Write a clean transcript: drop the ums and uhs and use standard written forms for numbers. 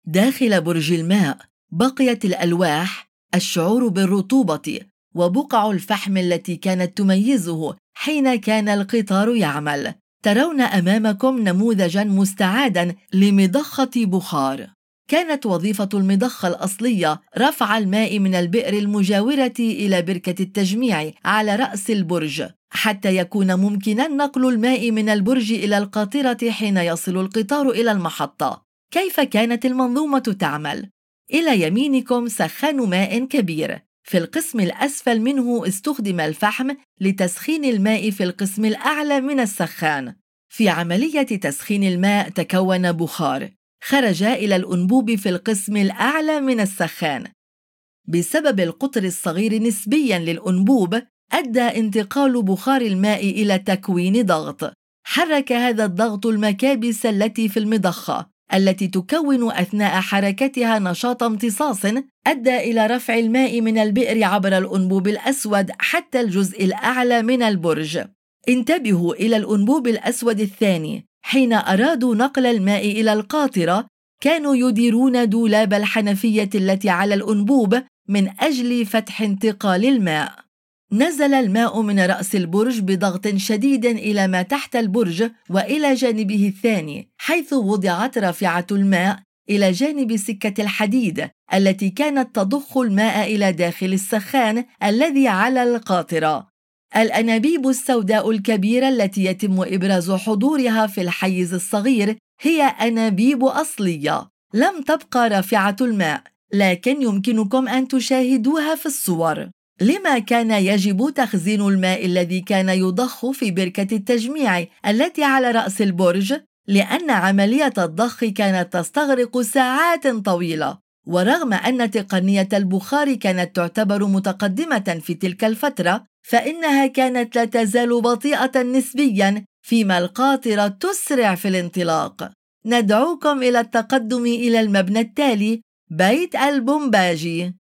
داخل برج الماء بقيت الألواح، الشعور بالرطوبة، وبقع الفحم التي كانت تميزه حين كان القطار يعمل. ترون أمامكم نموذجاً مستعاداً لمضخة بخار. كانت وظيفة المضخة الأصلية رفع الماء من البئر المجاورة إلى بركة التجميع على رأس البرج، حتى يكون ممكناً نقل الماء من البرج إلى القاطرة حين يصل القطار إلى المحطة. كيف كانت المنظومة تعمل؟ إلى يمينكم سخان ماء كبير، في القسم الأسفل منه استخدم الفحم لتسخين الماء في القسم الأعلى من السخان. في عملية تسخين الماء تكون بخار خرج إلى الأنبوب في القسم الأعلى من السخان. بسبب القطر الصغير نسبياً للأنبوب أدى انتقال بخار الماء إلى تكوين ضغط. حرك هذا الضغط المكابس التي في المضخة التي تكون أثناء حركتها نشاط امتصاص أدى إلى رفع الماء من البئر عبر الأنبوب الأسود حتى الجزء الأعلى من البرج. انتبهوا إلى الأنبوب الأسود الثاني. حين أرادوا نقل الماء إلى القاطرة كانوا يديرون دولاب الحنفية التي على الأنبوب من أجل فتح انتقال الماء. نزل الماء من رأس البرج بضغط شديد إلى ما تحت البرج وإلى جانبه الثاني، حيث وضعت رافعة الماء إلى جانب سكة الحديد التي كانت تضخ الماء إلى داخل السخان الذي على القاطرة. الأنابيب السوداء الكبيرة التي يتم إبراز حضورها في الحيز الصغير هي أنابيب أصلية، لم تبقى رافعة الماء، لكن يمكنكم أن تشاهدوها في الصور. لما كان يجب تخزين الماء الذي كان يضخ في بركة التجميع التي على رأس البرج؟ لأن عملية الضخ كانت تستغرق ساعات طويلة، ورغم أن تقنية البخار كانت تعتبر متقدمة في تلك الفترة، فإنها كانت لا تزال بطيئة نسبياً، فيما القاطرة تسرع في الانطلاق. ندعوكم إلى التقدم إلى المبنى التالي، بيت البومباجي.